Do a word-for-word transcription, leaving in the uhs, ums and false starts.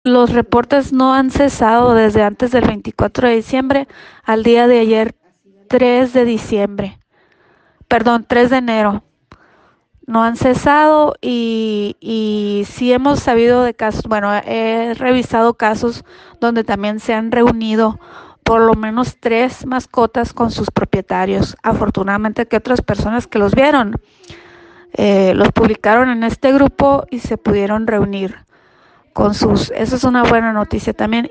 Los reportes no han cesado desde antes del veinticuatro de diciembre al día de ayer, tres de diciembre. Perdón, tres de enero. No han cesado y, y sí hemos sabido de casos, bueno, he revisado casos donde también se han reunido por lo menos tres mascotas con sus propietarios. Afortunadamente que otras personas que los vieron eh, los publicaron en este grupo y se pudieron reunir con sus, esa es una buena noticia también.